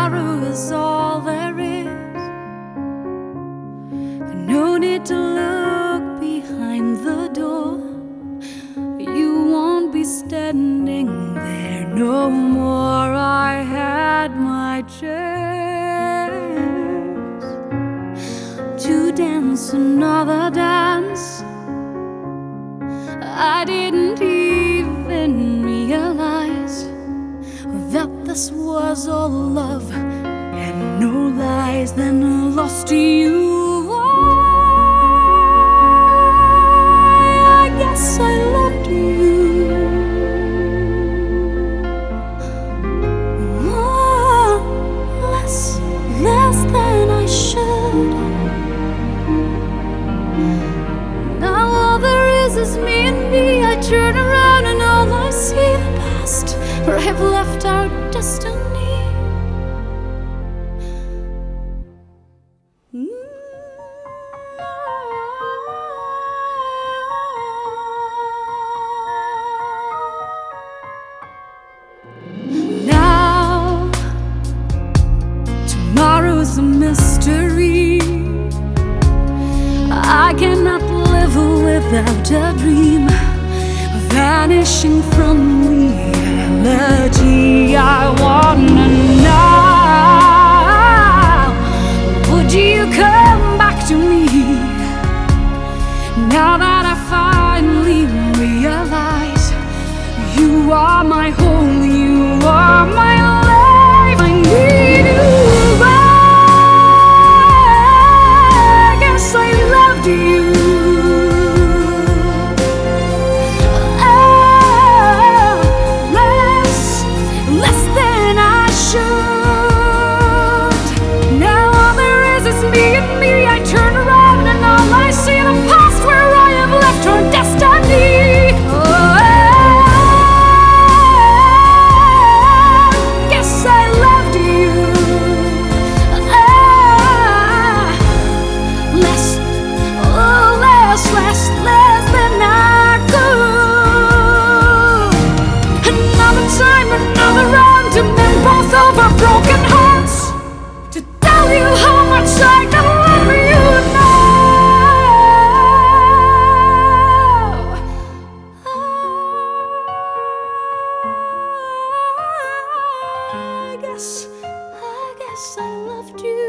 Tomorrow is all there is. No need to look behind the door. You won't be standing there no more. I had my chance to dance another dance. I didn't even realize that this was all love and no lies. Then lost to you, I guess I loved you. Oh, less than I should. Now all there is me and me. I turn around and all I see the past, where I have left our destiny. Now tomorrow's a mystery. I cannot live without a dream vanishing from reality. I wanna know, would you come back to me now that I finally realize you are my home, you are my life. I need you. I guess I loved you. Broken hearts to tell you how much I can love you now. I guess I loved you.